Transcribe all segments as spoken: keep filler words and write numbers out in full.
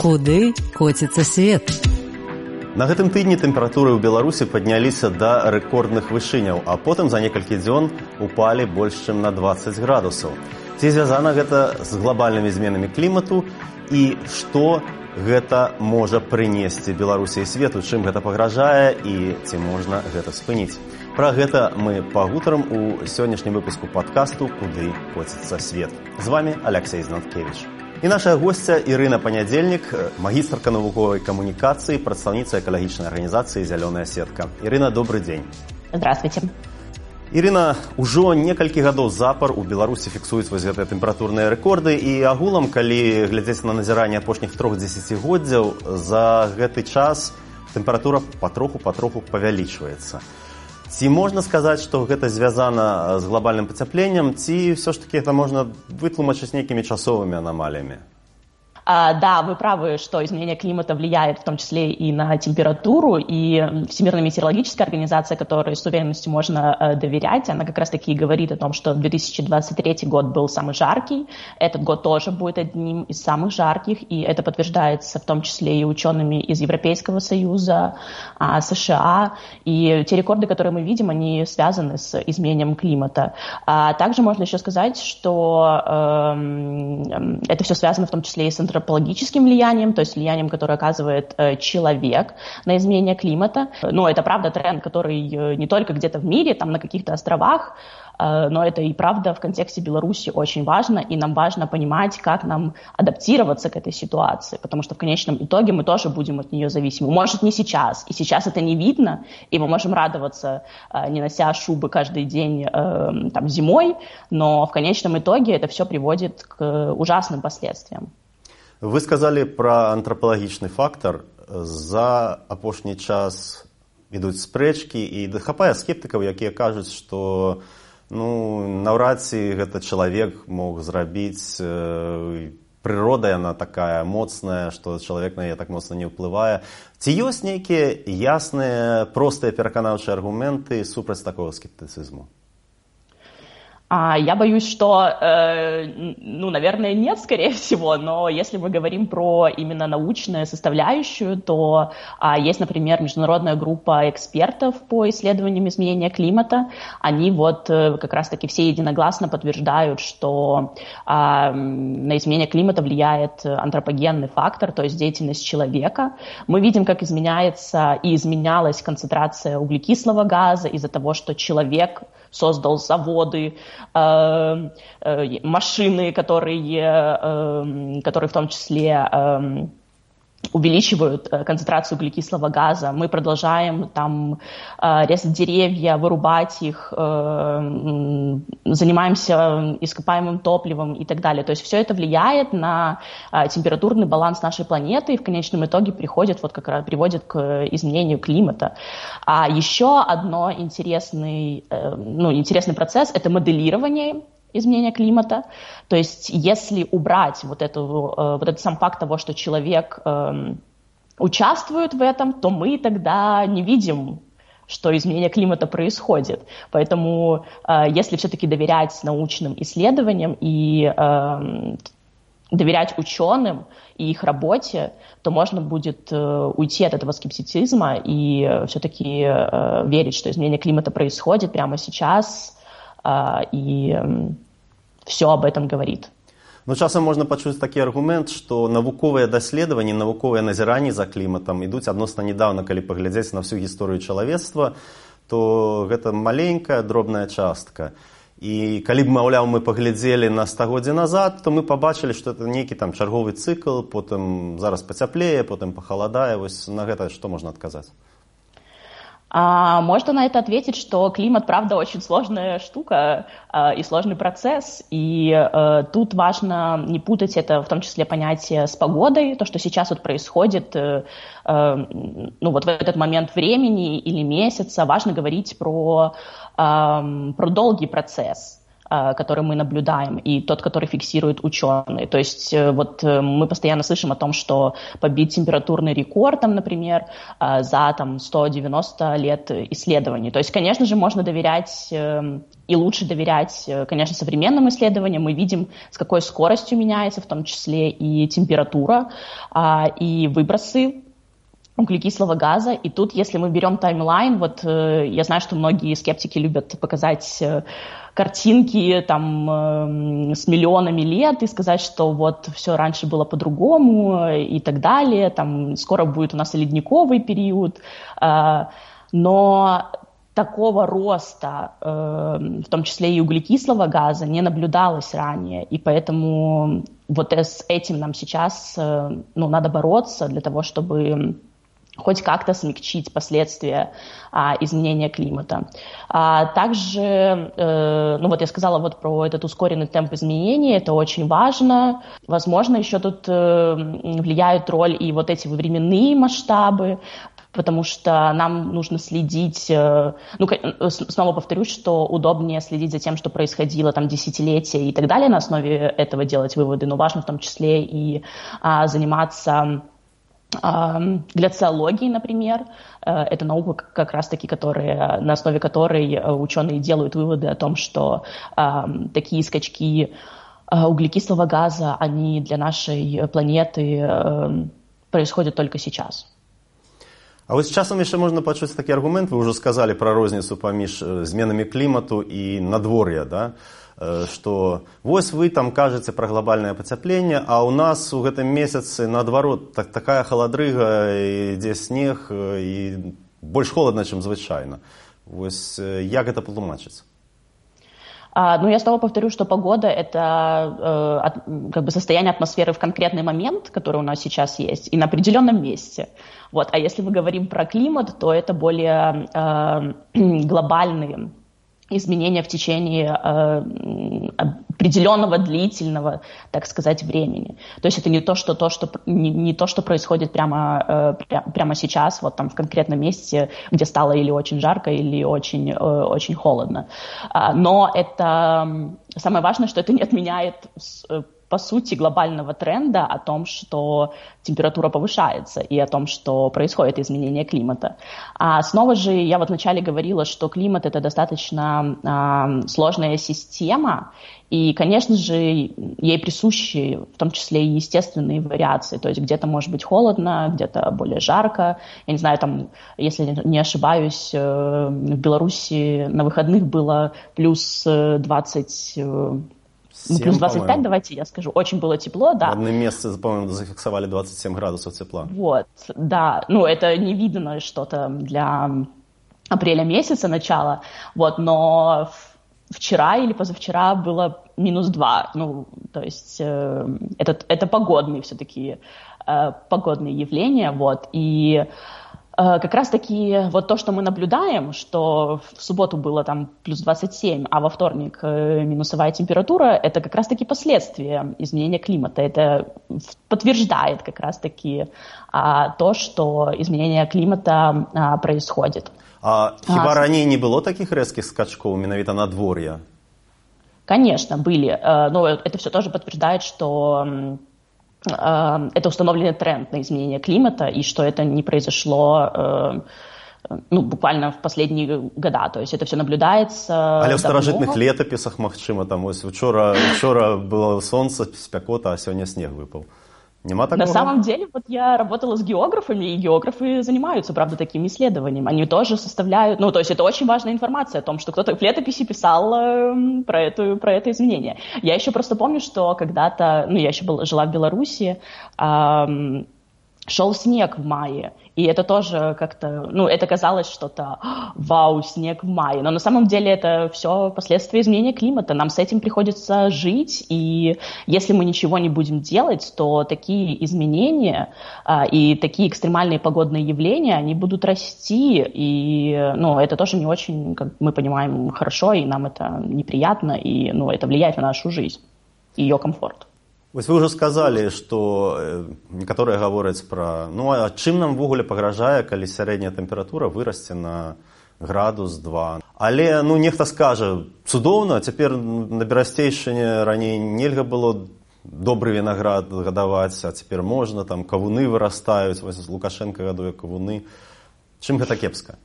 Куды коціцца свет? На гэтым тыдні тэмпературы ў Беларусі падняліся да рэкордных вышыняў, а потым за некалькі дзён упалі больш чым на дваццаць градусаў. Ці звязана гэта з глобальнымі зменамі клімату і што гэта можа прынесці Беларусі і свету, чым гэта пагражае і ці можна гэта спыніць. Пра гэта мы пагутарым у сённяшнім выпуску падкасту «Куды коціцца свет». З вами Алексей Знанкевич. І наша госця Ірына Панядзельнік, магістрка навуковай камунікацыі, прадстаўніца экалагічнай арганізацыі «Зялёная сетка». Ірына, добрый дзень. Здравствуйте. Ірына, ужо некалькі гадоў запар у Беларусі фіксуюць вось гэтыя тэмпературныя рэкорды, і агулам, калі глядзець на назіранне апошніх трох дзесяцігоддзяў, за гэты час тэмпература патроху-патроху павялічваецца. Ці можна сказаць, што гэта звязана з глобальным пацяпленнем, ці ўсё ж такі гэта можна вытлумачыць нейкімі часовымі анамаліямі? А, да, вы правы, что изменение климата влияет в том числе и на температуру, и Всемирная метеорологическая организация, которой с уверенностью можно э, доверять, она как раз-таки говорит о том, что две тысячи двадцать третий год был самый жаркий, этот год тоже будет одним из самых жарких, и это подтверждается в том числе и учеными из Европейского Союза, э, США, и те рекорды, которые мы видим, они связаны с изменением климата. А также можно еще сказать, что э, это все связано в том числе и с антропологическим влиянием, то есть влиянием, которое оказывает э, человек на изменение климата. Ну, это правда тренд, который э, не только где-то в мире, там на каких-то островах, э, но это и правда в контексте Беларуси очень важно, и нам важно понимать, как нам адаптироваться к этой ситуации, потому что в конечном итоге мы тоже будем от нее зависимы. Может, не сейчас, и сейчас это не видно, и мы можем радоваться, э, не нося шубы каждый день э, там, зимой, но в конечном итоге это все приводит к ужасным последствиям. Вы сказалі пра антрапалагічны фактар. За апошні час ідуць спрэчкі і хапае скептыкаў, якія кажуць, што ну, наўрад ці гэта чалавек мог зрабіць, э, прырода яна такая моцная, што чалавек на яе так моцна не ўплывае. Ці ёсць нейкія ясныя, простыя пераканаўчыя аргументы супраць такога скептыцызму? А, я боюсь, что, э, ну, наверное, нет, скорее всего, но если мы говорим про именно научную составляющую, то а, есть, например, международная группа экспертов по исследованиям изменения климата. Они вот э, как раз-таки все единогласно подтверждают, что а, на изменение климата влияет антропогенный фактор, то есть деятельность человека. Мы видим, как изменяется и изменялась концентрация углекислого газа из-за того, что человек создал заводы, э, э, машины, которые, э, которые в том числе э, увеличивают концентрацию углекислого газа. Мы продолжаем там э, резать деревья, вырубать их, э, занимаемся ископаемым топливом и так далее. То есть все это влияет на э, температурный баланс нашей планеты и в конечном итоге приходит, вот как раз, приводит к изменению климата. А еще одно интересный, э, ну, интересный процесс – это моделирование изменения климата. То есть если убрать вот, эту, вот этот сам факт того, что человек э, участвует в этом, то мы тогда не видим, что изменение климата происходит. Поэтому э, если все-таки доверять научным исследованиям и э, доверять ученым и их работе, то можно будет э, уйти от этого скептицизма и э, все-таки э, верить, что изменение климата происходит прямо сейчас, і все об этом говорит. Ну, часам можна пачуць такі аргумент, што навуковыя даследаванні, навуковыя назіранні за кліматам ідуць адносна нядаўна, калі паглядзець на всю гісторыю чалавецтва, то гэта маленькая, дробная частка. І калі б, маўляў, мы паглядзелі на стагоддзе назад, то мы пабачылі, што это нейкі там чарговы цыкл, потым зараз пацяплее, потым пахаладае. Вось на гэта што можна адказаць? А, можно на это ответить, что климат, правда, очень сложная штука а, и сложный процесс, и а, тут важно не путать это, в том числе понятие с погодой, то, что сейчас вот происходит, а, ну вот в этот момент времени или месяца, важно говорить про, а, про долгий процесс. который мы наблюдаем, и тот, который фиксируют ученые. То есть вот мы постоянно слышим о том, что побить температурный рекорд, там, например, за там, сто девяносто лет исследований. То есть, конечно же, можно доверять и лучше доверять, конечно, современным исследованиям. Мы видим, с какой скоростью меняется в том числе и температура, и выбросы углекислого газа. И тут, если мы берем таймлайн, вот я знаю, что многие скептики любят показать картинки там э, с миллионами лет и сказать, что вот все раньше было по-другому и так далее, там скоро будет у нас и ледниковый период, э, но такого роста, э, в том числе и углекислого газа, не наблюдалось ранее, и поэтому вот с этим нам сейчас э, ну, надо бороться для того, чтобы хоть как-то смягчить последствия а, изменения климата. А, также, э, ну вот я сказала вот про этот ускоренный темп изменений, это очень важно. Возможно, еще тут э, влияют роль и вот эти временные масштабы, потому что нам нужно следить, э, ну, снова повторюсь, что удобнее следить за тем, что происходило там десятилетия и так далее, на основе этого делать выводы, но важно в том числе и а, заниматься гляциологии, например, это наука как раз-таки, которая, на основе которой ученые делают выводы о том, что э, такие скачки э, углекислого газа, они для нашей планеты э, происходят только сейчас. А вось часам яшчэ можна пачуць такі аргумент, вы ўжо сказалі пра розніцу паміж зменамі клімату і надвор'я, да? Што вось вы там кажаце пра глобальнае пацяпленне, а ў нас у гэтым месяцы наадварот так, такая халадрыга, ідзе снег і больш холадна, чым звычайна. Вось як гэта патлумачыць? А, ну, я снова повторю, что погода – это э, как бы состояние атмосферы в конкретный момент, который у нас сейчас есть, и на определенном месте. Вот. А если мы говорим про климат, то это более э, глобальные изменения в течение э, определенного длительного, так сказать, времени. То есть это не то, что, то, что, не, не то, что происходит прямо, э, пря, прямо сейчас, вот там в конкретном месте, где стало или очень жарко, или очень, э, очень холодно. А, но это самое важное, что это не отменяет по сути глобального тренда о том, что температура повышается и о том, что происходит изменение климата. А снова же, я вот вначале говорила, что климат – это достаточно а, сложная система, и, конечно же, ей присущи в том числе и естественные вариации, то есть где-то может быть холодно, где-то более жарко. Я не знаю, там, если не ошибаюсь, в Беларуси на выходных было плюс двадцать Ну, плюс двадцать пять, давайте я скажу. Очень было тепло, да. В одном месте, по-моему, зафиксовали двадцать семь градусов тепла. Вот, да. Ну, это невиданное что-то для апреля месяца, начала. Вот, но вчера или позавчера было минус два. Ну, то есть э, это, это погодные все-таки э, погодные явления. Вот, и как раз-таки вот то, что мы наблюдаем, что в субботу было там плюс двадцать семь, а во вторник минусовая температура, это как раз-таки последствия изменения климата. Это подтверждает как раз-таки а, то, что изменение климата а, происходит. А хіба а, ранее не было таких резких скачков, менавіта надворья? Конечно, были. Но это все тоже подтверждает, что это установленный тренд на изменение климата, и что это не произошло ну, буквально в последние года. То есть это все наблюдается. Але в старажытных летописах, магчыма, там ось учора, учора было солнце, спякота, а сегодня снег выпал. Нема такого? На самом деле, вот я работала с географами, и географы занимаются, правда, таким исследованием. Они тоже составляют, ну, то есть это очень важная информация о том, что кто-то в летописи писал э, про, эту, про это изменение. Я еще просто помню, что когда-то, ну, я еще была, жила в Беларуси, э, шел снег в мае, и это тоже как-то, ну, это казалось что-то, вау, снег в мае, но на самом деле это все последствия изменения климата, нам с этим приходится жить, и если мы ничего не будем делать, то такие изменения а, и такие экстремальные погодные явления, они будут расти, и, ну, это тоже не очень, как мы понимаем, хорошо, и нам это неприятно, и, ну, это влияет на нашу жизнь, ее комфорт. Вось вы ўжо сказалі, што некаторыя гавораць пра, ну а чым нам ввогуле пагражае, калі сярэдняя тэмпература вырасце на градус два. Але ну нехта скажа цудоўна, цяпер на Берасцейшчыне раней нельга было добры вінаград гадаваць, а цяпер можна, там кавуны вырастаюць, вось Лукашенко гадуе кавуны. Чым гэта кепска?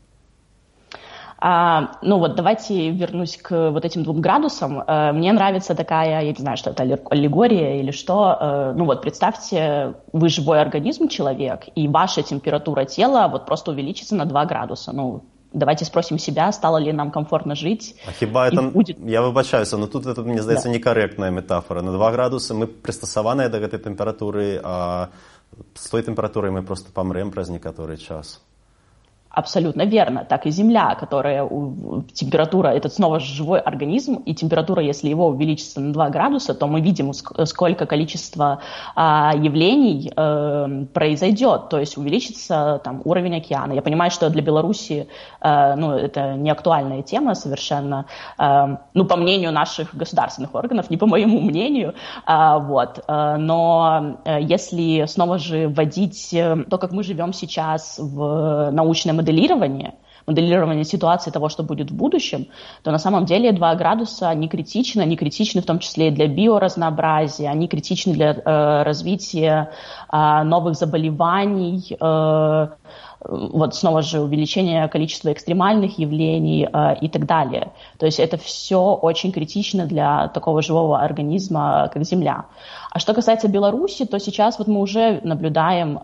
А, ну вот давайте вернусь к вот этим двум градусам. А, мне нравится такая, я не знаю, что это аллегория или что. А, ну вот представьте, вы живой организм, человек, и ваша температура тела вот просто увеличится на два градуса. Ну, давайте спросим себя, стало ли нам комфортно жить. А хіба это, будет... я выбачаюся, но тут это, мне здаецца, да. некорректная метафора. На два градуса мы пристасаваныя до гэтай тэмпературы, а с той тэмпературай мы просто помрем праз некаторы час. Абсолютно верно. Так и Земля, которая температура, это снова живой организм, и температура, если его увеличится на два градуса, то мы видим, сколько количество а, явлений а, произойдет, то есть увеличится там уровень океана. Я понимаю, что для Беларуси а, ну, это не актуальная тема совершенно, а, ну, по мнению наших государственных органов, не по моему мнению, а, вот. А, но а, если снова же вводить то, как мы живем сейчас в научном моделирование, моделирование ситуации того, что будет в будущем, то на самом деле два градуса, они критичны, они критичны в том числе и для биоразнообразия, они критичны для э, развития э, новых заболеваний, э, вот снова же увеличение количества экстремальных явлений э, и так далее. То есть это все очень критично для такого живого организма, как Земля. А что касается Беларуси, то сейчас вот мы уже наблюдаем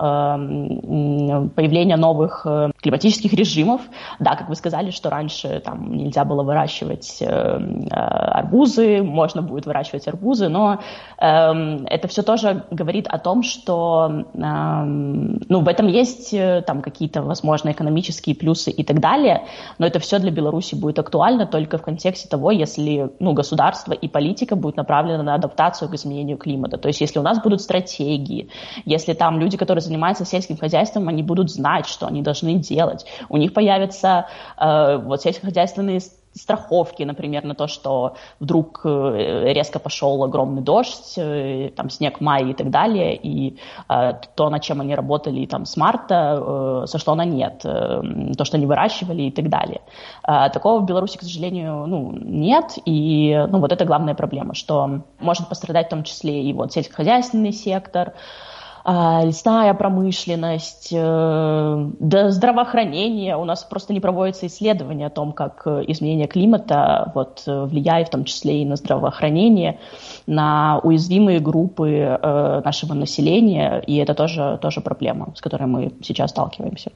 э, появление новых э, климатических режимов. Да, как вы сказали, что раньше там нельзя было выращивать э, э, арбузы, можно будет выращивать арбузы, но э, это все тоже говорит о том, что э, ну, в этом есть э, там какие-то, возможно, экономические плюсы и так далее, но это все для Беларуси будет актуально только в контексте того, если ну, государство и политика будут направлены на адаптацию к изменению климата. То есть если у нас будут стратегии, если там люди, которые занимаются сельским хозяйством, они будут знать, что они должны делать, у них появятся э, вот сельскохозяйственные страховки, например, на то, что вдруг резко пошел огромный дождь, там снег в мае и так далее, и э, то, над чем они работали там с марта, э, сошло на нет, э, то, что они выращивали и так далее. Э, такого в Беларуси, к сожалению, ну, нет, и ну, вот это главная проблема, что может пострадать в том числе и вот сельскохозяйственный сектор, лесная промышленность, да, здравоохранение. У нас просто не проводятся исследования о том, как изменение климата вот, влияет в том числе и на здравоохранение, на уязвимые группы нашего населения, и это тоже, тоже проблема, с которой мы сейчас сталкиваемся.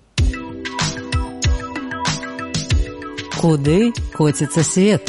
Куды коціцца свет?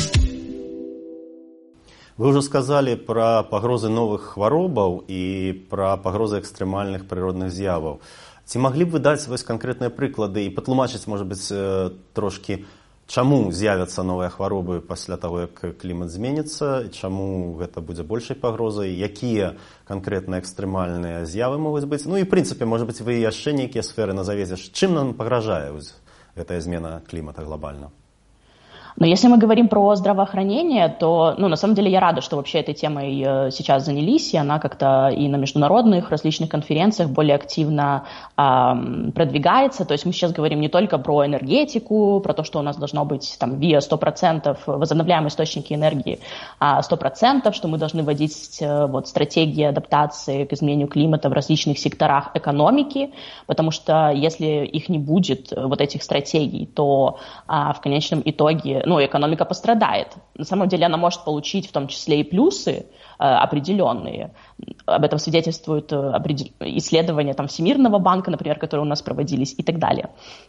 Вы ўжо сказалі пра пагрозы новых хваробаў і пра пагрозы экстрэмальных прыродных з'яваў. Ці маглі б вы даць вось канкрэтныя прыклады і патлумачыць, можа быць, трошкі, чаму з'явяцца новыя хваробы пасля таго, як клімат зменіцца, чаму гэта будзе большай пагрозай, якія канкрэтныя экстрэмальныя з'явы могуць быць? Ну і, в прынцыпе, можа быць, вы яшчэ нейкія сферы назавеце. Чым нам пагражае гэтая змена клімата глобальна? Но если мы говорим про здравоохранение, то, ну, на самом деле я рада, что вообще этой темой сейчас занялись, и она как-то и на международных различных конференциях более активно э, продвигается. То есть мы сейчас говорим не только про энергетику, про то, что у нас должно быть там ВИА сто процентов, возобновляемые источники энергии сто процентов, что мы должны вводить вот, стратегии адаптации к изменению климата в различных секторах экономики, потому что если их не будет, вот этих стратегий, то э, в конечном итоге ну, экономика пострадает. На самом деле она может получить в том числе и плюсы э, определенные. Об этом свидетельствуют э, определ... исследования там, Всемирного банка, например, которые у нас проводились и так далее.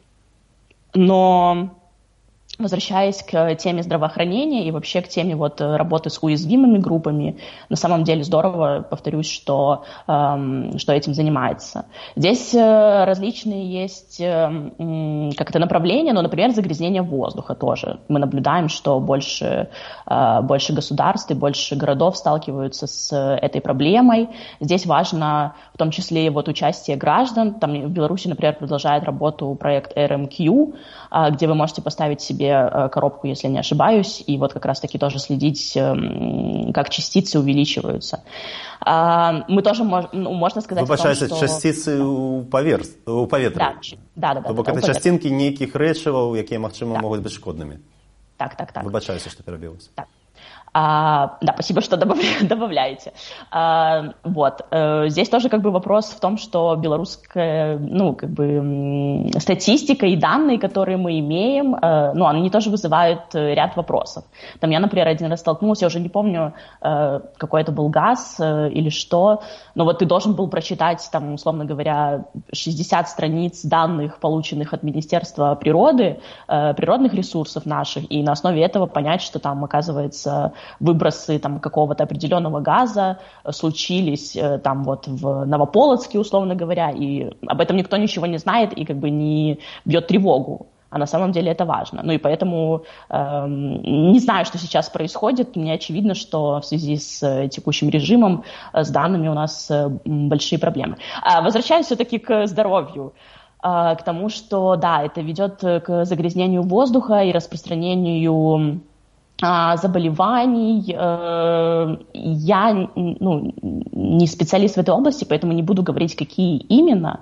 Но возвращаясь к теме здравоохранения и вообще к теме вот, работы с уязвимыми группами, на самом деле здорово, повторюсь, что, эм, что этим занимается. Здесь э, различные есть э, как-то направления, но, например, загрязнение воздуха тоже. Мы наблюдаем, что больше, э, больше государств и больше городов сталкиваются с этой проблемой. Здесь важно в том числе и вот участие граждан. Там в Беларуси, например, продолжает работу проект эр эм кью, э, где вы можете поставить себе коробку, если не ошибаюсь, и вот как раз-таки тоже следить, как частицы увеличиваются. Мы тоже, ну, можно сказать... Выбачайся, что... частицы у, повер... у паветра. Да, да, да. То бок это частинки нейкіх рэчываў, якія, магчыма, да. могуць быць шкоднымі. Так, так, так. Выбачаюся, что перебилась. Так. А, да, спасибо, что добавляете. А, вот. Здесь тоже как бы вопрос в том, что белорусская, ну, как бы статистика и данные, которые мы имеем, ну, они тоже вызывают ряд вопросов. Там я, например, один раз столкнулась, я уже не помню, какой это был газ или что, но вот ты должен был прочитать, там, условно говоря, шестьдесят страниц данных, полученных от Министерства природы, природных ресурсов наших, и на основе этого понять, что там, оказывается, выбросы там какого-то определенного газа случились там вот в Новополоцке, условно говоря, и об этом никто ничего не знает и как бы не бьет тревогу. А на самом деле это важно. Ну и поэтому э, не знаю, что сейчас происходит. Мне очевидно, что в связи с текущим режимом, с данными у нас большие проблемы. А возвращаясь все-таки к здоровью. К тому, что, да, это ведет к загрязнению воздуха и распространению заболеваний. Я, ну, не специалист в этой области, поэтому не буду говорить, какие именно.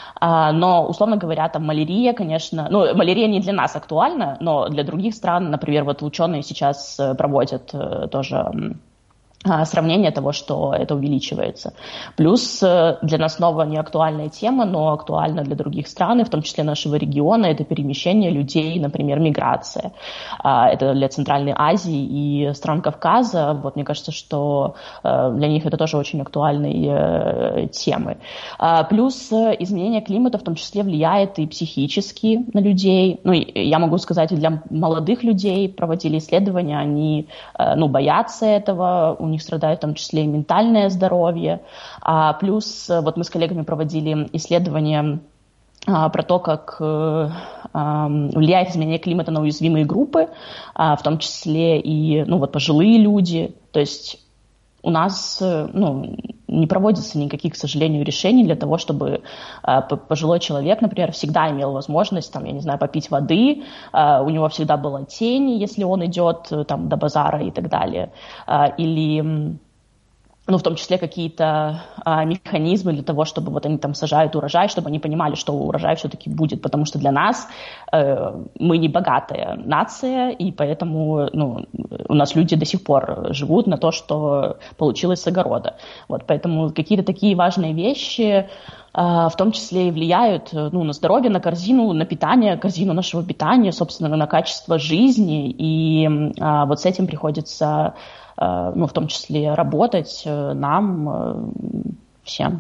Но, условно говоря, там малярия, конечно, ну, малярия не для нас актуальна, но для других стран, например, вот ученые сейчас проводят тоже сравнение того, что это увеличивается. Плюс для нас снова не актуальная тема, но актуальна для других стран, и в том числе нашего региона, это перемещение людей, например, миграция. Это для Центральной Азии и стран Кавказа. Вот, мне кажется, что для них это тоже очень актуальные темы. Плюс изменение климата в том числе влияет и психически на людей. Ну, я могу сказать, и для молодых людей проводили исследования, они, ну, боятся этого, у них страдает в том числе и ментальное здоровье. А плюс вот мы с коллегами проводили исследования а, про то, как а, влияет изменение климата на уязвимые группы, а, в том числе и, ну, вот, пожилые люди. То есть у нас, ну, не проводится никаких, к сожалению, решений для того, чтобы э, пожилой человек, например, всегда имел возможность, там, я не знаю, попить воды, э, у него всегда была тень, если он идет там до базара и так далее, э, или, ну, в том числе какие-то э, механизмы для того, чтобы вот они там сажают урожай, чтобы они понимали, что урожай все-таки будет, потому что для нас э, мы не богатая нация, и поэтому, ну, у нас люди до сих пор живут на то, что получилось с огорода. Вот, поэтому какие-то такие важные вещи, в том числе и влияют, ну, на здоровье, на корзину, на питание, корзину нашего питания, собственно, на качество жизни. И а, вот с этим приходится, а, ну, в том числе работать нам, а, всем.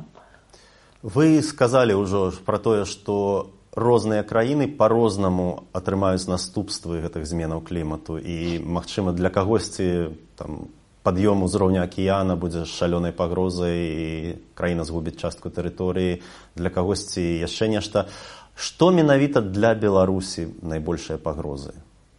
Вы сказали уже про то, что розныя краіны по-рознаму атрымаюць наступствы гэтых зменаў клімату, і, магчыма, для кагосьці там пад'ём узроўня акіяна будзе шалёнай пагрозай і краіна згубіць частку тэрыторыі, для кагосьці яшчэ нешта. Што менавіта для Беларусі найбольшыя пагрозы?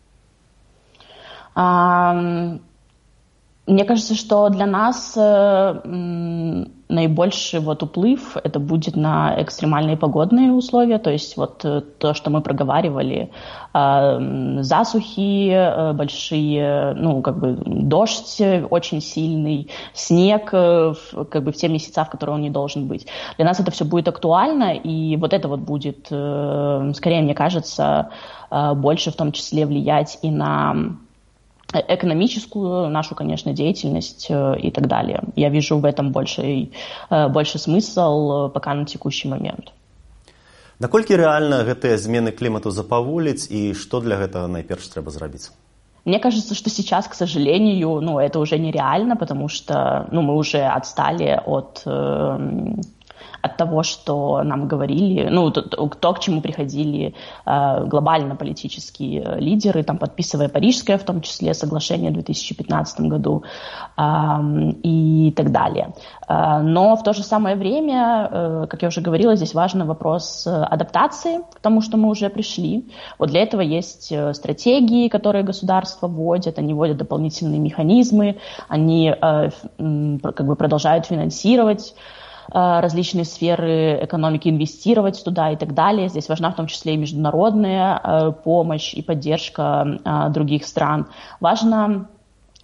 Um... Мне кажется, что для нас э, наибольший вот уплыв это будет на экстремальные погодные условия, то есть вот э, то, что мы проговаривали, э, засухи, э, большие, ну, как бы дождь очень сильный, снег, э, как бы в те месяца, в которые он не должен быть. Для нас это все будет актуально, и вот это вот будет, э, скорее, мне кажется, э, больше в том числе влиять и на экономическую нашу, конечно, деятельность и так далее. Я вижу в этом больше, больше смысл пока на текущий момент. Наколькі рэальна гэтыя змены клімату запаволіць, і што для гэтага найперш трэба зрабіць? Мне кажется, что сейчас, к сожалению, ну, это уже нереально, потому что, ну, мы уже отстали от... Э, от того, что нам говорили, ну, то, то к чему приходили э, глобально-политические лидеры, там, подписывая Парижское, в том числе, соглашение в две тысячи пятнадцатом году э, и так далее. Э, но в то же самое время, э, как я уже говорила, здесь важен вопрос адаптации к тому, что мы уже пришли. Вот для этого есть стратегии, которые государства вводят, они вводят дополнительные механизмы, они э, как бы продолжают финансировать различные сферы экономики, инвестировать туда и так далее. Здесь важна в том числе и международная помощь и поддержка других стран. Важно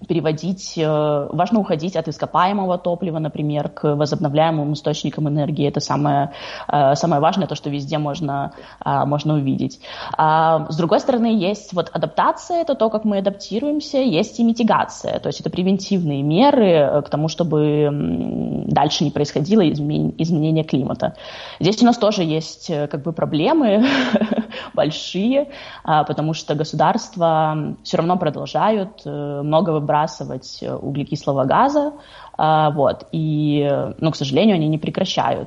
переводить, важно уходить от ископаемого топлива, например, к возобновляемым источникам энергии. Это самое, самое важное, то, что везде можно, можно увидеть. С другой стороны, есть вот адаптация, это то, как мы адаптируемся, есть и митигация, то есть это превентивные меры к тому, чтобы дальше не происходило изменение климата. Здесь у нас тоже есть как бы проблемы большие, потому что государства все равно продолжают много выбрасывать выбрасывать углекислого газа, вот, и, ну, к сожалению, они не прекращают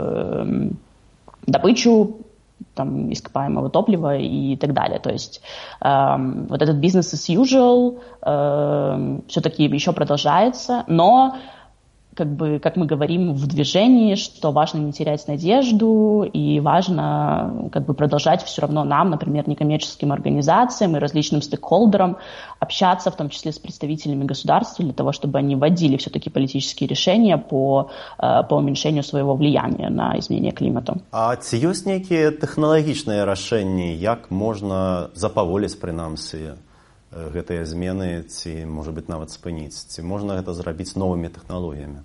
добычу там, ископаемого топлива и так далее. То есть вот этот business as usual все-таки еще продолжается, но как бы, как мы говорим в движении, что важно не терять надежду и важно как бы продолжать все равно нам, например, некоммерческим организациям и различным стейкхолдерам общаться, в том числе с представителями государства, для того, чтобы они вводили все-таки политические решения по, по уменьшению своего влияния на изменение климата. А ці ёсць нейкія тэхналагічныя рашэнні, як можна запаволіць, прынамсі, гэтыя змены, ці, можа быць, нават спыніць? Ці можна гэта зрабіць новымі тэхналогіямі?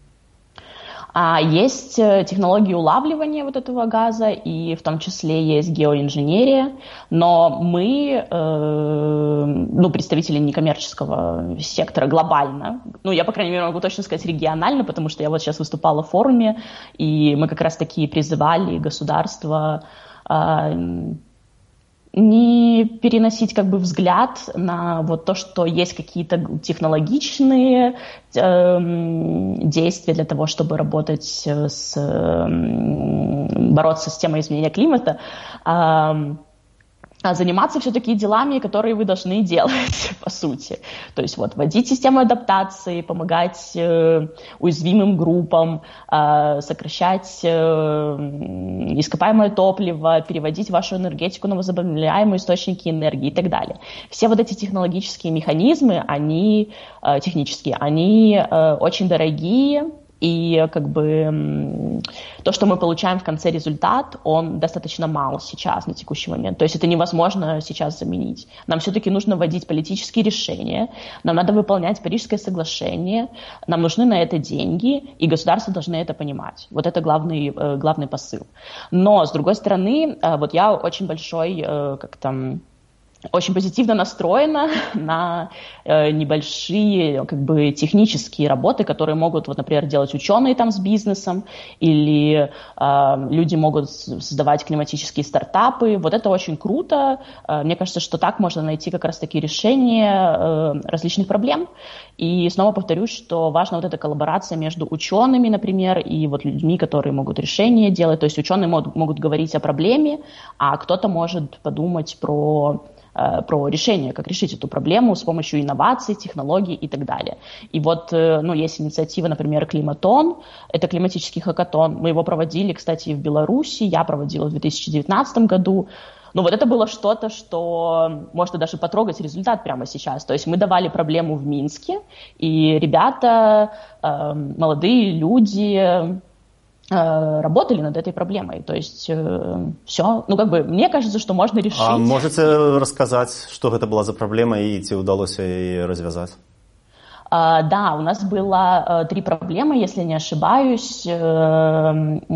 Есть технологии улавливания вот этого газа, и в том числе есть геоинженерия, но мы, э, ну, представители некоммерческого сектора глобально, ну, я, по крайней мере, могу точно сказать регионально, потому что я вот сейчас выступала в форуме, и мы как раз-таки призывали государство э, не переносить как бы взгляд на вот то, что есть какие-то технологичные э, действия для того, чтобы работать с, э, бороться с темой изменения климата, э, а заниматься все-таки делами, которые вы должны делать, по сути. То есть вот вводить систему адаптации, помогать э, уязвимым группам, э, сокращать э, ископаемое топливо, переводить вашу энергетику на возобновляемые источники энергии и так далее. Все вот эти технологические механизмы, они э, технические, они э, очень дорогие, и как бы то, что мы получаем в конце результат, он достаточно мал сейчас, на текущий момент. То есть это невозможно сейчас заменить. Нам все-таки нужно вводить политические решения, нам надо выполнять Парижское соглашение, нам нужны на это деньги, и государства должны это понимать. Вот это главный, главный посыл. Но, с другой стороны, вот я очень большой, как там, очень позитивно настроена на э, небольшие как бы, технические работы, которые могут, вот, например, делать ученые там с бизнесом, или э, люди могут создавать климатические стартапы. Вот это очень круто. Э, мне кажется, что так можно найти как раз-таки решение э, различных проблем. И снова повторюсь, что важна вот эта коллаборация между учеными, например, и вот людьми, которые могут решения делать. То есть ученые могут, могут говорить о проблеме, а кто-то может подумать про... про решение, как решить эту проблему с помощью инноваций, технологий и так далее. И вот, ну, есть инициатива, например, Климатон, это климатический хакатон, мы его проводили, кстати, в Беларуси, я проводила в две тысячи девятнадцатом году. Ну, вот это было что-то, что можно даже потрогать результат прямо сейчас. То есть мы давали проблему в Минске, и ребята, э, молодые люди, работали над этой проблемой. То есть э, все. Ну, как бы, мне кажется, что можно решить. А можете рассказать, что это была за проблема и ці удалось ее развязать? А, да, у нас было а, три проблемы, если не ошибаюсь. Э,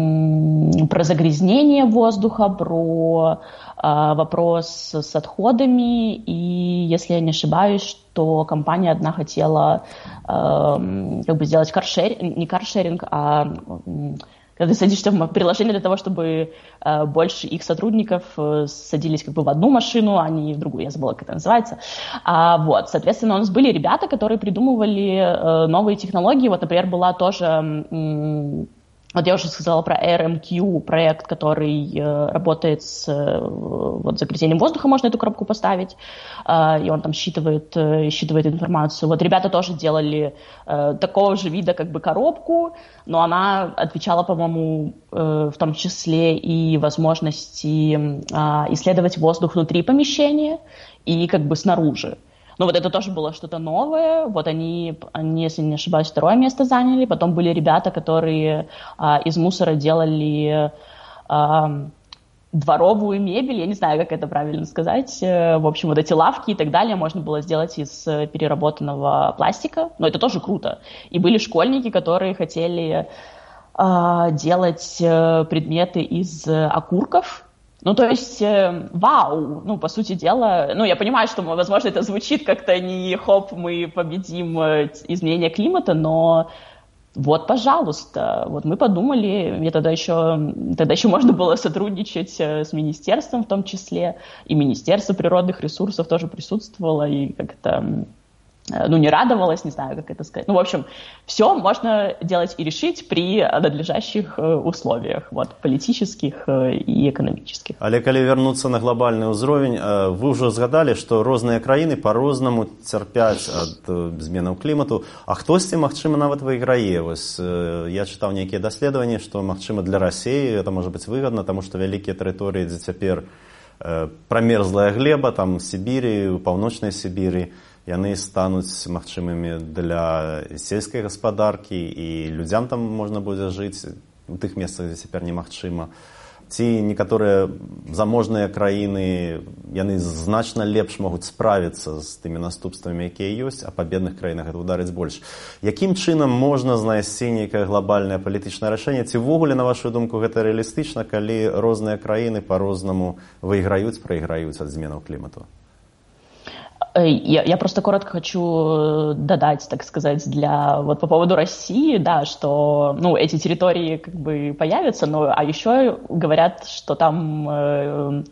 м, про загрязнение воздуха, про а, вопрос с отходами и, если я не ошибаюсь, что компания одна хотела а, как бы сделать каршеринг, не каршеринг, а... когда ты садишься в приложение для того, чтобы э, больше их сотрудников э, садились как бы в одну машину, а не в другую, я забыла, как это называется. А, вот, соответственно, у нас были ребята, которые придумывали э, новые технологии. Вот, например, была тоже... М- Вот я уже сказала про эр эм кью, проект, который э, работает с э, вот, загрязнением воздуха, можно эту коробку поставить, э, и он там считывает, э, считывает информацию. Вот ребята тоже делали э, такого же вида как бы коробку, но она отвечала, по-моему, э, в том числе и возможности э, исследовать воздух внутри помещения и как бы снаружи. Ну, вот это тоже было что-то новое. Вот они, они, если не ошибаюсь, второе место заняли. Потом были ребята, которые а, из мусора делали а, дворовую мебель, я не знаю, как это правильно сказать. В общем, вот эти лавки и так далее можно было сделать из переработанного пластика, но это тоже круто. И были школьники, которые хотели э, делать предметы из окурков. Ну, то есть, э, вау, ну, по сути дела, ну, я понимаю, что, возможно, это звучит как-то не хоп, мы победим изменение климата, но вот, пожалуйста, вот мы подумали, мне тогда еще, тогда еще можно было сотрудничать с министерством в том числе, и Министерство природных ресурсов тоже присутствовало, и как-то, ну, не радовалось, не знаю, как это сказать. Ну, в общем, все можно делать и решить при надлежащих условиях, вот, политических и экономических. Але калі вернуцца на глобальны ўзровень, вы ўжо згадалі, што розныя краіны па-рознаму цярпяць ад зменаў клімату, а хтосьці, магчыма, нават выйграе. Вось я чытаў нейкія даследаванні, што, магчыма, для Расіі это можа быць выгадна, таму што вялікія тэрыторыі, дзе цяпер прамерзлая глеба, там Сібірі, паўночнай Сібірі, яны стануць магчымымі для сельскай гаспадаркі, і людзям там можна будзе жыць у тых месцах, дзе цяпер немагчыма. Ці некаторыя заможныя краіны, яны значна лепш могуць справіцца з тымі наступствамі, якія ёсць, а па бедных краінах гэта ўдарыць больш. Якім чынам можна знайсці нейкае глобальнае палітычнае рашэнне? Ці ўвогуле, на вашу думку, гэта рэалістычна, калі розныя краіны па-рознаму выйграюць, прайграюць ад зменаў клімату? Я, я просто коротко хочу додать, так сказать, для вот по поводу России, да, что, ну, эти территории как бы появятся, но а еще говорят, что там э,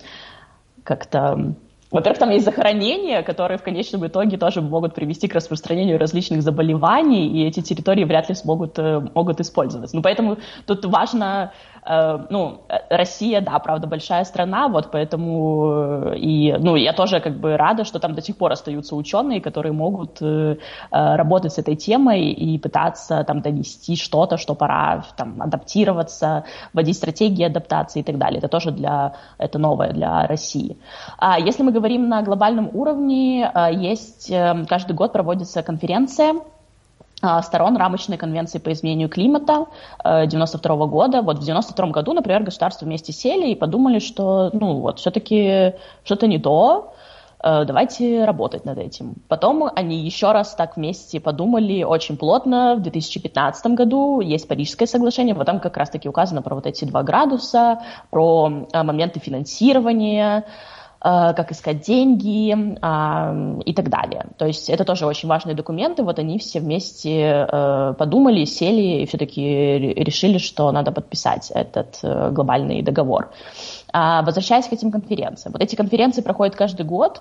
как-то, во-первых, там есть захоронения, которые в конечном итоге тоже могут привести к распространению различных заболеваний, и эти территории вряд ли смогут могут использоваться. Ну, поэтому тут важно, э, ну, Россия, да, правда, большая страна, вот поэтому и, ну, я тоже как бы рада, что там до сих пор остаются ученые, которые могут э, работать с этой темой и пытаться там донести что-то, что пора там адаптироваться, вводить стратегии адаптации и так далее. Это тоже для, это новое для России. А если мы говорим на глобальном уровне, есть, каждый год проводится конференция сторон рамочной конвенции по изменению климата девяносто второго года. Вот в девяносто втором году, например, государства вместе сели и подумали, что, ну, вот, все-таки что-то не то, давайте работать над этим. Потом они еще раз так вместе подумали очень плотно. В две тысячи пятнадцатом году есть Парижское соглашение, вот там как раз-таки указано про вот эти два градуса, про моменты финансирования, как искать деньги и так далее. То есть это тоже очень важные документы. Вот они все вместе подумали, сели и все-таки решили, что надо подписать этот глобальный договор. Возвращаясь к этим конференциям. Вот эти конференции проходят каждый год,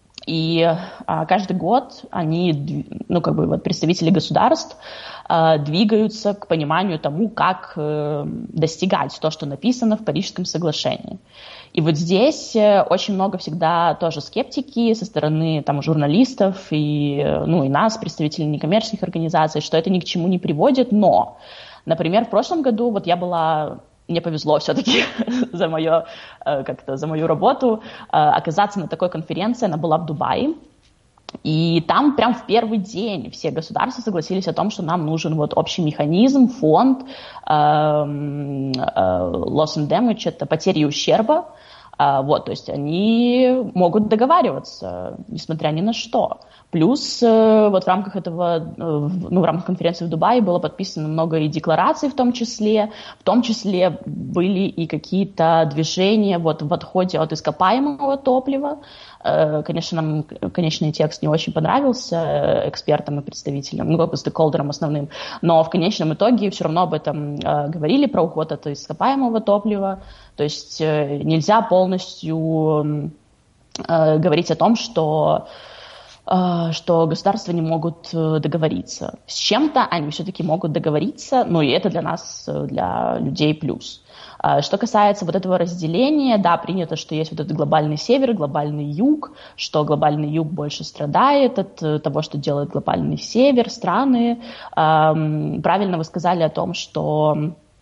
и каждый год они, ну, как бы вот представители государств двигаются к пониманию тому, как достигать то, что написано в Парижском соглашении. И вот здесь очень много всегда тоже скептики со стороны там журналистов и, ну, и нас, представителей некоммерческих организаций, что это ни к чему не приводит, но, например, в прошлом году вот я была... Мне повезло все-таки за, мое, как-то, за мою работу оказаться на такой конференции. Она была в Дубае. И там прям в первый день все государства согласились о том, что нам нужен вот общий механизм, фонд э, э, loss and damage, это потери и ущерба. Э, вот, то есть они могут договариваться, несмотря ни на что. Плюс э, вот в рамках этого, э, ну, в рамках конференции в Дубае было подписано много и деклараций в том числе, в том числе были и какие-то движения вот в отходе от ископаемого топлива. Э, конечно, нам конечный текст не очень понравился экспертам и представителям, ну, как бы стейкхолдерам основным, но в конечном итоге все равно об этом э, говорили, про уход от ископаемого топлива. То есть э, нельзя полностью э, говорить о том, что что государства не могут договориться. С чем-то они все-таки могут договориться, но и это для нас, для людей, плюс. Что касается вот этого разделения, да, принято, что есть вот этот глобальный север, глобальный юг, что глобальный юг больше страдает от того, что делает глобальный север, страны. Правильно вы сказали о том, что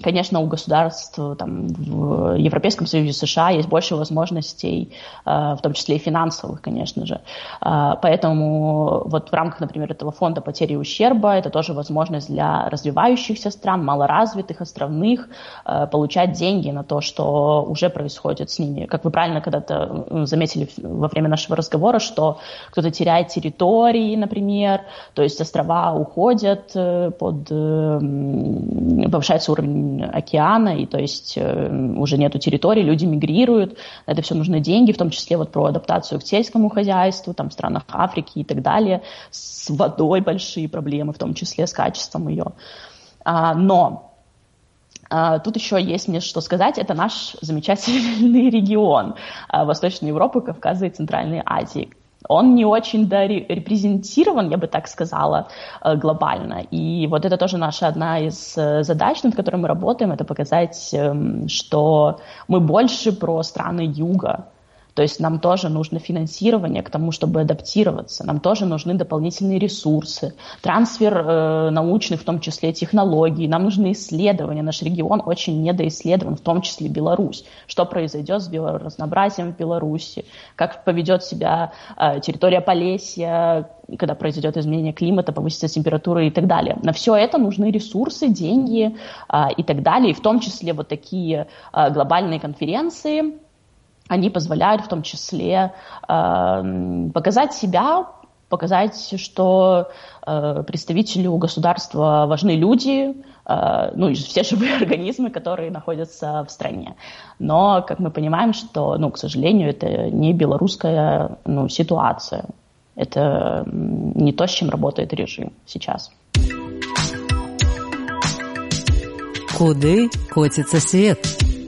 Конечно, у государств там, в Европейском Союзе, США есть больше возможностей, в том числе и финансовых, конечно же. Поэтому вот в рамках, например, этого фонда потери и ущерба это тоже возможность для развивающихся стран, малоразвитых, островных, получать деньги на то, что уже происходит с ними. Как вы правильно когда-то заметили во время нашего разговора, что кто-то теряет территории, например, то есть острова уходят под... повышается уровень океана, и то есть э, уже нету территорий, люди мигрируют, на это все нужны деньги, в том числе вот про адаптацию к сельскому хозяйству, там в странах Африки и так далее, с водой большие проблемы, в том числе с качеством ее. А, но а, тут еще есть мне что сказать, это наш замечательный регион а, Восточной Европы, Кавказа и Центральной Азии. Он не очень репрезентирован, я бы так сказала, глобально. И вот это тоже наша одна из задач, над которой мы работаем, это показать, что мы больше про страны Юга. То есть нам тоже нужно финансирование к тому, чтобы адаптироваться. Нам тоже нужны дополнительные ресурсы, трансфер э, научных, в том числе технологий. Нам нужны исследования. Наш регион очень недоисследован, в том числе Беларусь. Что произойдет с биоразнообразием в Беларуси, как поведет себя э, территория Полесья, когда произойдет изменение климата, повысится температура и так далее. На все это нужны ресурсы, деньги э, и так далее. И в том числе вот такие э, глобальные конференции, они позволяют в том числе э, показать себя, показать, что э, представителю государства важны люди, э, ну и все живые организмы, которые находятся в стране. Но, как мы понимаем, что, ну, к сожалению, это не белорусская, ну, ситуация. Это не то, с чем работает режим сейчас. Куды коціцца свет?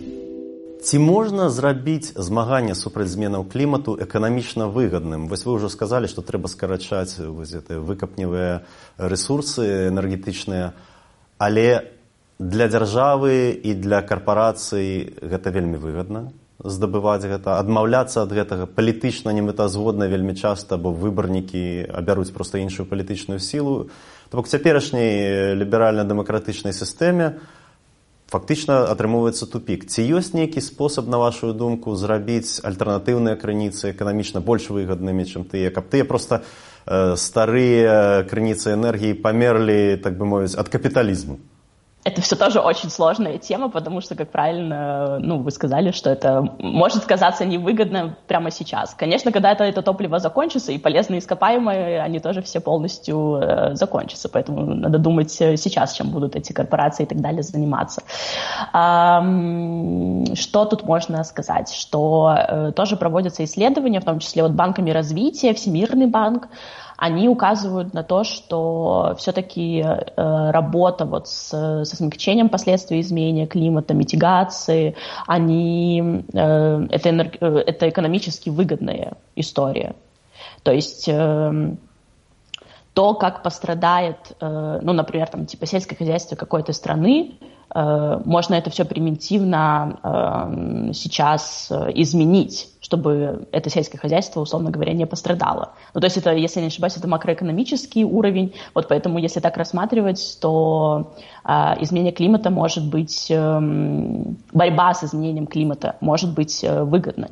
Ці можна зрабіць змаганне супраць зменаў клімату эканамічна выгадным? Вось вы ўжо сказалі, што трэба скарачаць выкапневыя рэсурсы энергетычныя, але для дзяржавы і для карпарацый гэта вельмі выгадна здабываць гэта, адмаўляцца ад гэтага палітычна немэтазгодна вельмі часта, бо выбарнікі абяруць проста іншую палітычную сілу. То бок цяперашняй ліберальна-дэмакратычнай сістэме фактычна атрымоўваецца тупік. Ці ёсць нейкі спосаб, на вашу думку, зрабіць альтэрнатыўныя крыніцы эканамічна больш выгаднымі, чым тыя, каб тыя проста э, старыя крыніцы энергіі памерлі, так бы мовіць, ад капіталізму? Это все тоже очень сложная тема, потому что, как правильно, ну, вы сказали, что это может казаться невыгодно прямо сейчас. Конечно, когда-то это топливо закончится, и полезные ископаемые, они тоже все полностью э, закончатся. Поэтому надо думать сейчас, чем будут эти корпорации и так далее заниматься. А, что тут можно сказать? Что э, тоже проводятся исследования, в том числе вот банками развития, Всемирный банк, они указывают на то, что все-таки э, работа вот с, со смягчением последствий изменения климата, митигации, они, э, это, энерг... это экономически выгодная история. То есть э, то, как пострадает, э, ну, например, там, типа сельское хозяйство какой-то страны, э, можно это все примитивно э, сейчас изменить, чтобы это сельское хозяйство, условно говоря, не пострадало. Ну, то есть это, если я не ошибаюсь, это макроэкономический уровень. Вот поэтому, если так рассматривать, то э, изменение климата может быть, э, борьба с изменением климата может быть э, выгодной.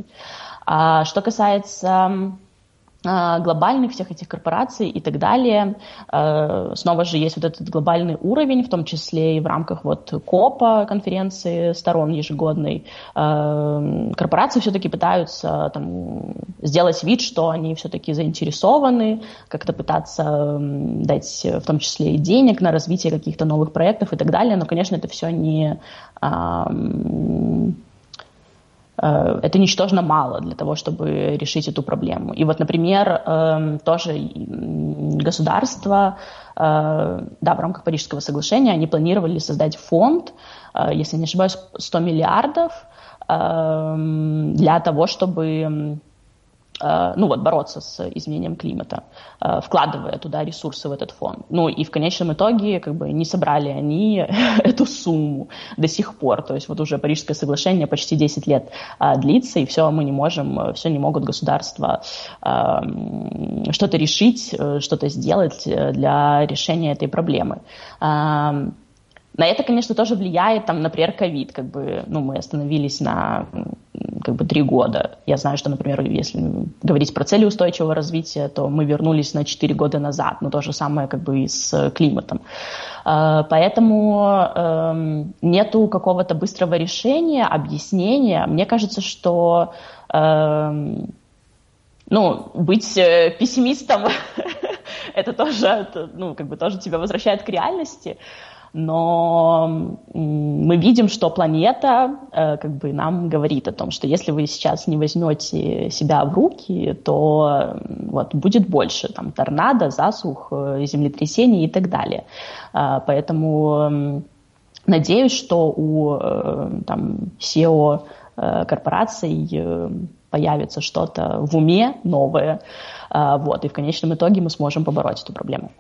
А что касается глобальных всех этих корпораций и так далее. Снова же есть вот этот глобальный уровень, в том числе и в рамках вот КОПа, конференции сторон ежегодной. Корпорации все-таки пытаются там сделать вид, что они все-таки заинтересованы, как-то пытаться дать в том числе и денег на развитие каких-то новых проектов и так далее. Но, конечно, это все не... это ничтожно мало для того, чтобы решить эту проблему. И вот, например, тоже государство, да, в рамках Парижского соглашения они планировали создать фонд, если не ошибаюсь, сто миллиардов для того, чтобы, ну вот, бороться с изменением климата, вкладывая туда ресурсы в этот фонд. Ну и в конечном итоге как бы не собрали они эту сумму до сих пор. То есть вот уже Парижское соглашение почти десять лет а, длится, и все мы не можем, все не могут государства а, что-то решить, что-то сделать для решения этой проблемы. А, На это, конечно, тоже влияет, там, например, ковид. Как бы, ну, мы остановились на как бы, три года. Я знаю, что, например, если говорить про цели устойчивого развития, то мы вернулись на четыре года назад. Но то же самое как бы и с климатом. Поэтому нету какого-то быстрого решения, объяснения. Мне кажется, что ну, быть пессимистом это тоже, ну, как бы тоже тебя возвращает к реальности. Но мы видим, что планета как бы нам говорит о том, что если вы сейчас не возьмете себя в руки, то вот, будет больше там, торнадо, засух, землетрясений и так далее. Поэтому надеюсь, что у там, си и о корпораций появится что-то в уме новое, вот, и в конечном итоге мы сможем побороть эту проблему.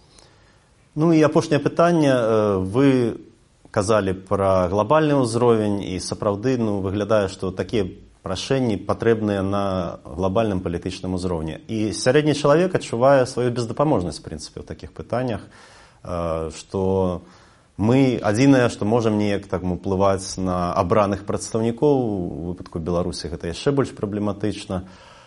Ну і апошняе пытанне. Вы казалі пра глобальны ўзровень і сапраўды ну, выглядае, што такія рашэнні патрэбныя на глобальным палітычным узроўні. І сярэдні чалавек адчувае сваю бездапаможнасць, в прынцыпе, ў такіх пытаннях, што мы адзінае, што можам неяк так уплываць на абраных прадстаўнікоў, у выпадку Беларусі гэта яшчэ больш праблематычна.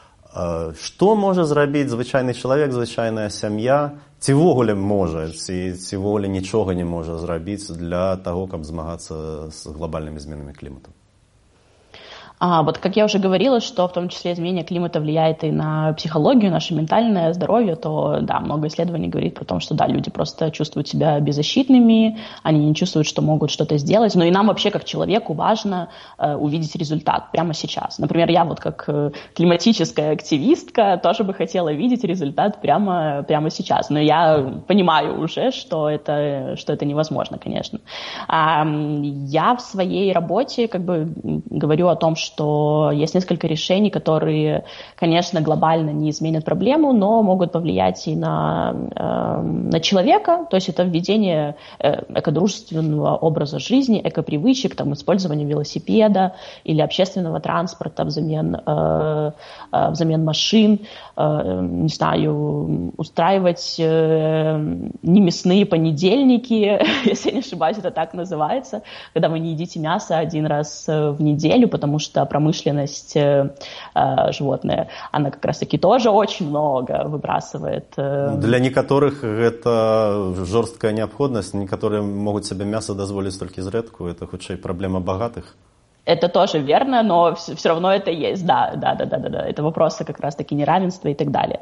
Што можа зрабіць звычайны чалавек, звычайная сям'я, ці ввогуле можа, ці, ці ввогуле нічога не можа зрабіць для таго, каб змагацца з глобальнымі зменамі клімату? А, вот как я уже говорила, что в том числе изменение климата влияет и на психологию, наше ментальное здоровье, то да, много исследований говорит про то, что да, люди просто чувствуют себя беззащитными, они не чувствуют, что могут что-то сделать, но и нам вообще как человеку важно э, увидеть результат прямо сейчас. Например, я вот как э, климатическая активистка тоже бы хотела видеть результат прямо, прямо сейчас, но я понимаю уже, что это, что это невозможно, конечно. А, я в своей работе как бы говорю о том, что что есть несколько решений, которые, конечно, глобально не изменят проблему, но могут повлиять и на, э, на человека, то есть это введение экодружественного образа жизни, экопривычек, там, использование велосипеда или общественного транспорта взамен, э, взамен машин, э, не знаю, устраивать э, немясные понедельники, если я не ошибаюсь, это так называется, когда вы не едите мясо один раз в неделю, потому что промышленность э, животное, она как раз-таки тоже очень много выбрасывает. Э... Для некоторых это жорсткая необходимость, некоторые могут себе мясо дозволить только зрэдку, это хутчэй проблема богатых. Это тоже верно, но все, все равно это есть, да, да, да, да, да, да. Это вопросы как раз-таки неравенства и так далее.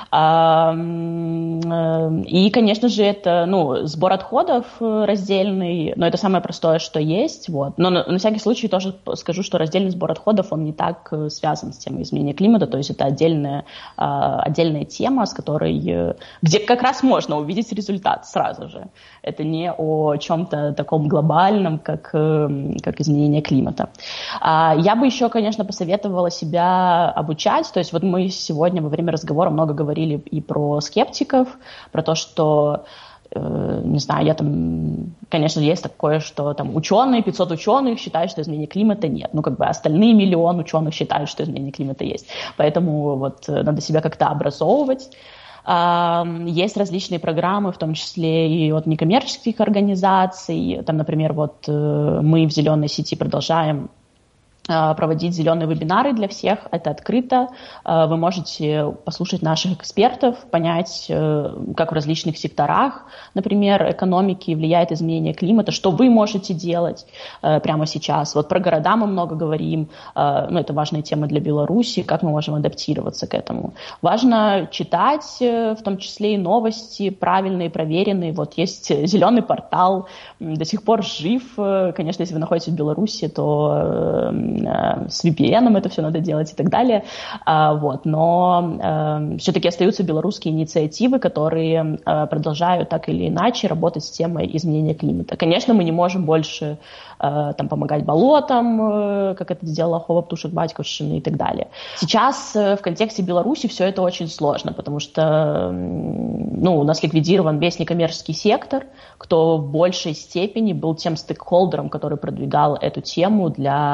И, конечно же, это, ну, сбор отходов раздельный, но это самое простое, что есть, вот. Но на, на всякий случай тоже скажу, что раздельный сбор отходов, он не так связан с темой изменения климата, то есть это отдельная, отдельная тема, с которой, где как раз можно увидеть результат сразу же. Это не о чем-то таком глобальном, как, как изменение климата. Я бы еще, конечно, посоветовала себя обучать. То есть вот мы сегодня во время разговора много говорили и про скептиков, про то, что, э, не знаю, я там, конечно, есть такое, что там ученые, пятьсот ученых считают, что изменения климата нет. Ну, как бы остальные миллион ученых считают, что изменения климата есть. Поэтому вот надо себя как-то образовывать. Есть различные программы, в том числе и от некоммерческих организаций. Там, например, вот мы в «Зеленой сети» продолжаем проводить зеленые вебинары для всех. Это открыто. Вы можете послушать наших экспертов, понять, как в различных секторах, например, экономики влияет изменение климата, что вы можете делать прямо сейчас. Вот про города мы много говорим, ну, это важная тема для Беларуси, как мы можем адаптироваться к этому. Важно читать, в том числе и новости, правильные, проверенные. Вот есть зеленый портал, до сих пор жив. Конечно, если вы находитесь в Беларуси, то с ви пи эн это все надо делать и так далее. Вот. Но э, все-таки остаются белорусские инициативы, которые э, продолжают так или иначе работать с темой изменения климата. Конечно, мы не можем больше э, там, помогать болотам, э, как это сделала Хова Птушек Батьковщины и так далее. Сейчас э, в контексте Беларуси все это очень сложно, потому что э, ну, у нас ликвидирован весь некоммерческий сектор, кто в большей степени был тем стейкхолдером, который продвигал эту тему для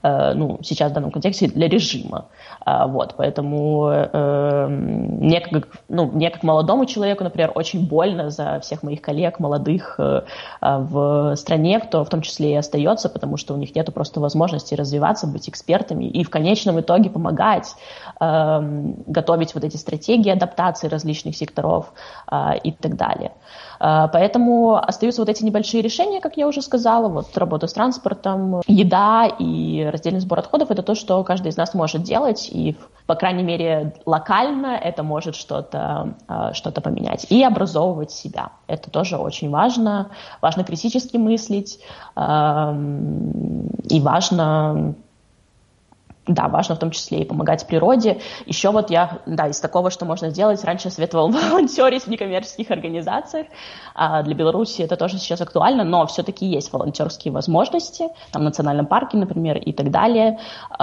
ну, сейчас в данном контексте для режима. Вот, поэтому э, мне, как, ну, мне как молодому человеку, например, очень больно за всех моих коллег молодых э, в стране, кто в том числе и остается, потому что у них нет просто возможности развиваться, быть экспертами и в конечном итоге помогать э, готовить вот эти стратегии адаптации различных секторов э, и так далее. Э, поэтому остаются вот эти небольшие решения, как я уже сказала, вот работа с транспортом, еда и раздельный сбор отходов — это то, что каждый из нас может делать, и, по крайней мере, локально это может что-то, что-то поменять. И образовывать себя. Это тоже очень важно. Важно критически мыслить, и важно... Да, важно в том числе и помогать природе. Еще вот я, да, из такого, что можно сделать, раньше советовал волонтерить в некоммерческих организациях. А для Беларуси это тоже сейчас актуально, но все-таки есть волонтерские возможности, там в национальном парке, например, и так далее.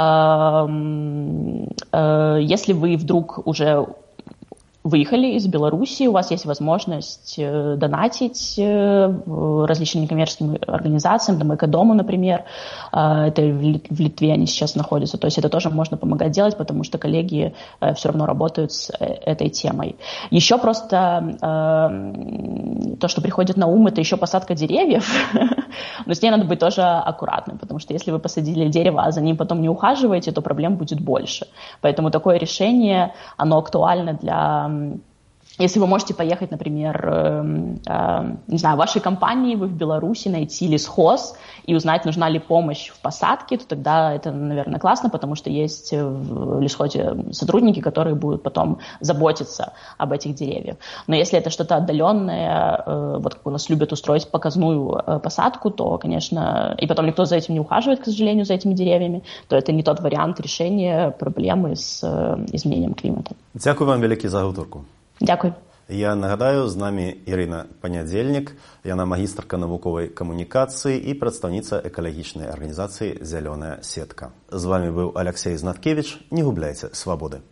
Если вы вдруг уже выехали из Беларуси, у вас есть возможность э, донатить э, различным некоммерческим организациям, там, Экодому, например, э, это в, Лит- в Литве они сейчас находятся, то есть это тоже можно помогать делать, потому что коллеги э, все равно работают с э, этой темой. Еще просто э, то, что приходит на ум, это еще посадка деревьев, но с ней надо быть тоже аккуратным, потому что если вы посадили дерево, а за ним потом не ухаживаете, то проблем будет больше. Поэтому такое решение, оно актуально для... Если вы можете поехать, например, э, э, не знаю, в вашей компании, вы в Беларуси, найти лесхоз и узнать, нужна ли помощь в посадке, то тогда это, наверное, классно, потому что есть в лесхозе сотрудники, которые будут потом заботиться об этих деревьях. Но если это что-то отдаленное, э, вот как у нас любят устроить показную э, посадку, то, конечно, и потом никто за этим не ухаживает, к сожалению, за этими деревьями, то это не тот вариант решения проблемы с э, изменением климата. Дякую вам велике за гутарку. Дякую. Я нагадаю, з намі Ірина Панядзельнік, яна магістрка навуковай камунікацыі і прадстаўніца экалагічнай арганізацыі «Зялёная сетка». З вами быў Алексей Знаткевич. Не губляйте свободы.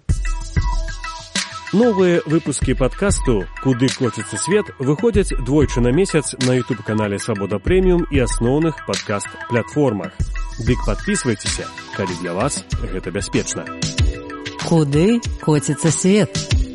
Новые выпуски подкасту «Куды котится свет» выходят двойчы на месяц на YouTube-канале «Свобода Премиум» и основных подкаст-платформах. Дык подписывайтесь, калі для вас гэта бяспечна. Куды котится свет?